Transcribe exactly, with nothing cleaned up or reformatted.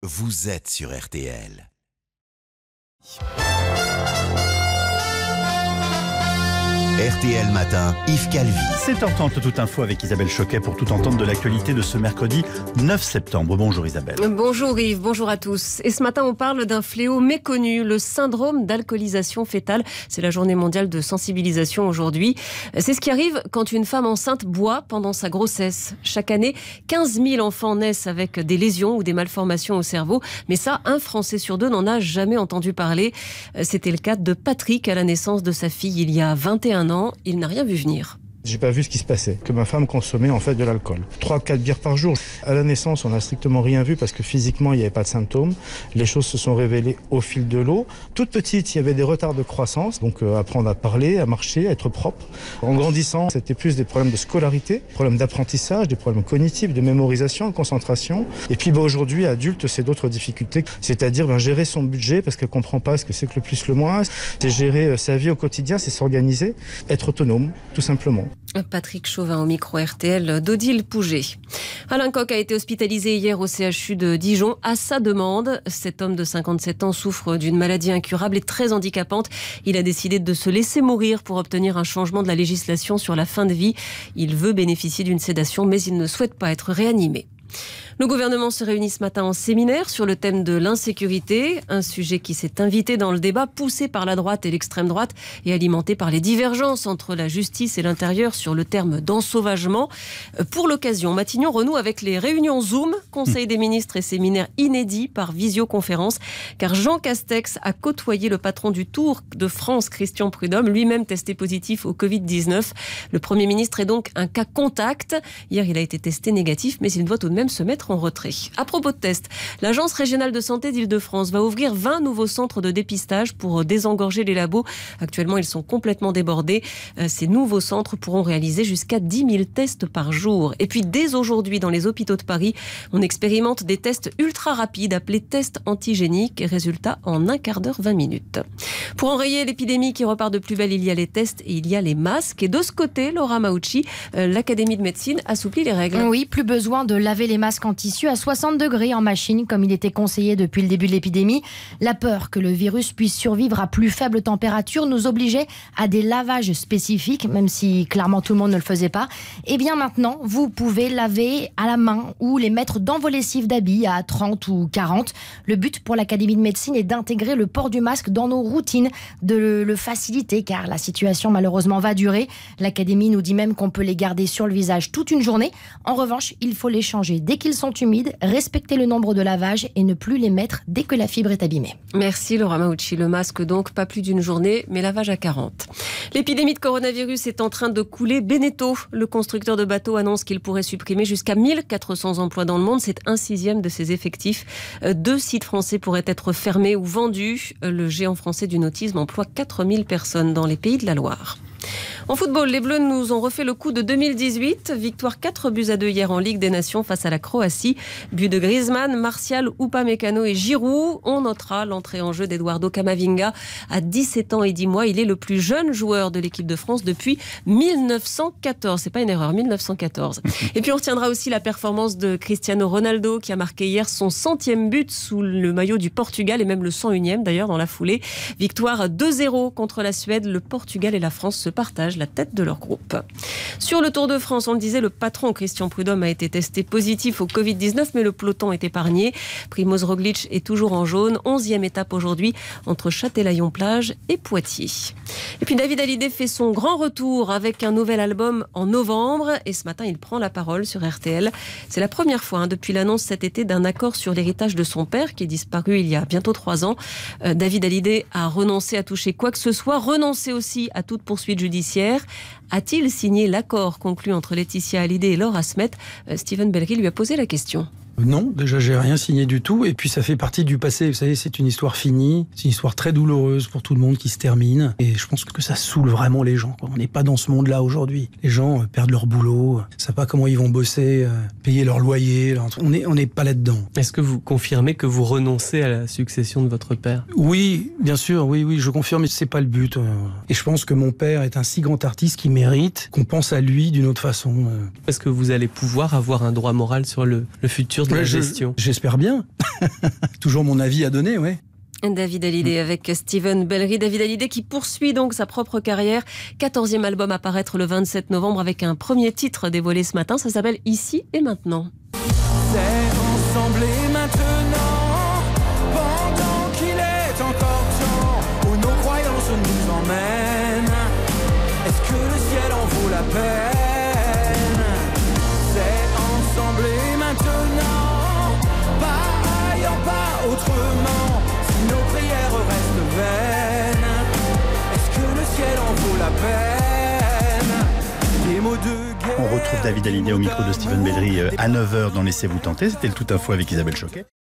vous êtes sur R T L. R T L Matin, Yves Calvi. sept heures trente, toute info avec Isabelle Choquet pour tout entendre de l'actualité de ce mercredi neuf septembre. Bonjour Isabelle. Bonjour Yves, bonjour à tous. Et ce matin, on parle d'un fléau méconnu, le syndrome d'alcoolisation fœtale. C'est la journée mondiale de sensibilisation aujourd'hui. C'est ce qui arrive quand une femme enceinte boit pendant sa grossesse. Chaque année, quinze mille enfants naissent avec des lésions ou des malformations au cerveau. Mais ça, un Français sur deux n'en a jamais entendu parler. C'était le cas de Patrick à la naissance de sa fille il y a vingt et un ans. Il n'a rien vu venir. J'ai pas vu ce qui se passait, que ma femme consommait en fait de l'alcool. trois quatre bières par jour. À la naissance, on n'a strictement rien vu parce que physiquement, il n'y avait pas de symptômes. Les choses se sont révélées au fil de l'eau. Toute petite, il y avait des retards de croissance, donc euh, apprendre à parler, à marcher, à être propre. En grandissant, c'était plus des problèmes de scolarité, des problèmes d'apprentissage, des problèmes cognitifs, de mémorisation, de concentration. Et puis bah, aujourd'hui, adulte, c'est d'autres difficultés, c'est-à-dire ben, gérer son budget parce qu'elle comprend pas ce que c'est que le plus, le moins. C'est gérer euh, sa vie au quotidien, c'est s'organiser, être autonome, tout simplement. Patrick Chauvin au micro R T L d'Odile Pouget. Alain Coq a été hospitalisé hier au C H U de Dijon à sa demande. Cet homme de cinquante-sept ans souffre d'une maladie incurable et très handicapante. Il a décidé de se laisser mourir pour obtenir un changement de la législation sur la fin de vie. Il veut bénéficier d'une sédation, mais il ne souhaite pas être réanimé. Le gouvernement se réunit ce matin en séminaire sur le thème de l'insécurité, un sujet qui s'est invité dans le débat, poussé par la droite et l'extrême droite et alimenté par les divergences entre la justice et l'intérieur sur le terme d'ensauvagement. Pour l'occasion, Matignon renoue avec les réunions Zoom, Conseil des ministres et séminaires inédits par visioconférence, car Jean Castex a côtoyé le patron du Tour de France, Christian Prudhomme, lui-même testé positif au covid dix-neuf. Le Premier ministre est donc un cas contact. Hier, il a été testé négatif, mais il doit tout de même se mettre en retrait. À propos de tests, l'Agence régionale de santé d'Île-de-France va ouvrir vingt nouveaux centres de dépistage pour désengorger les labos. Actuellement, ils sont complètement débordés. Ces nouveaux centres pourront réaliser jusqu'à dix mille tests par jour. Et puis, dès aujourd'hui, dans les hôpitaux de Paris, on expérimente des tests ultra rapides appelés tests antigéniques. Résultat en un quart d'heure, vingt minutes. Pour enrayer l'épidémie qui repart de plus belle, il y a les tests et il y a les masques. Et de ce côté, Laura Maucci, l'Académie de médecine assouplit les règles. Oui, plus besoin de laver les masques en tissu à soixante degrés en machine, comme il était conseillé depuis le début de l'épidémie. La peur que le virus puisse survivre à plus faible température nous obligeait à des lavages spécifiques, même si clairement tout le monde ne le faisait pas. Et bien maintenant, vous pouvez laver à la main ou les mettre dans vos lessives d'habits à trente ou quarante. Le but pour l'Académie de médecine est d'intégrer le port du masque dans nos routines, de le, le faciliter, car la situation malheureusement va durer. L'Académie nous dit même qu'on peut les garder sur le visage toute une journée. En revanche, il faut les changer dès qu'ils sont humides, respecter le nombre de lavages et ne plus les mettre dès que la fibre est abîmée. Merci Laura Maucci. Le masque donc, pas plus d'une journée, mais lavage à quarante. L'épidémie de coronavirus est en train de couler. Beneteau, le constructeur de bateaux, annonce qu'il pourrait supprimer jusqu'à mille quatre cents emplois dans le monde. C'est un sixième de ses effectifs. Deux sites français pourraient être fermés ou vendus. Le géant français du nautisme emploie quatre mille personnes dans les Pays de la Loire. En football, les Bleus nous ont refait le coup de deux mille dix-huit. Victoire quatre buts à deux hier en Ligue des Nations face à la Croatie. But de Griezmann, Martial, Upamecano et Giroud. On notera l'entrée en jeu d'Eduardo Camavinga à dix-sept ans et dix mois. Il est le plus jeune joueur de l'équipe de France depuis mille neuf cent quatorze. C'est pas une erreur, mille neuf cent quatorze. Et puis on retiendra aussi la performance de Cristiano Ronaldo qui a marqué hier son centième but sous le maillot du Portugal et même le cent unième d'ailleurs dans la foulée. Victoire deux zéro contre la Suède. Le Portugal et la France se partagent la tête de leur groupe. Sur le Tour de France, on le disait, le patron Christian Prudhomme a été testé positif au covid dix-neuf, mais le peloton est épargné. Primoz Roglic est toujours en jaune. onzième étape aujourd'hui entre Châtelaillon-Plage et Poitiers. Et puis David Hallyday fait son grand retour avec un nouvel album en novembre. Et ce matin, il prend la parole sur R T L. C'est la première fois hein, depuis l'annonce cet été d'un accord sur l'héritage de son père qui est disparu il y a bientôt trois ans. Euh, David Hallyday a renoncé à toucher quoi que ce soit, renoncé aussi à toute poursuite judiciaire. A-t-il signé l'accord conclu entre Laetitia Hallyday et Laura Smet? Steven Bellery lui a posé la question. Non, déjà j'ai rien signé du tout et puis ça fait partie du passé, vous savez, c'est une histoire finie, c'est une histoire très douloureuse pour tout le monde qui se termine et je pense que ça saoule vraiment les gens, quoi. On n'est pas dans ce monde-là aujourd'hui. Les gens euh, perdent leur boulot, ne savent pas comment ils vont bosser, euh, payer leur loyer, leur... on n'est on n'est pas là-dedans. Est-ce que vous confirmez que vous renoncez à la succession de votre père? Oui, bien sûr, oui, oui, je confirme, mais c'est pas le but. Euh. Et je pense que mon père est un si grand artiste qui mérite qu'on pense à lui d'une autre façon. Euh. Est-ce que vous allez pouvoir avoir un droit moral sur le, le futur de Ouais, la je- gestion. J'espère bien. Toujours mon avis à donner, ouais. David Hallyday avec Steven Bellery. David Hallyday qui poursuit donc sa propre carrière. quatorzième album à paraître le vingt-sept novembre avec un premier titre dévoilé ce matin. Ça s'appelle Ici et maintenant. C'est ensemble et maintenant, pendant qu'il est encore temps, où nos croyances nous emmènent. Est-ce que le ciel en vaut la peine? C'est ensemble et maintenant, pas ailleurs, pas autrement. Si nos prières restent vaines, est-ce que le ciel en vaut la peine? Des mots de guerre. On retrouve David Hallyday au micro de Steven Bellery euh, à neuf heures dans Laissez-vous tenter. C'était le Tout Info avec Isabelle Choquet.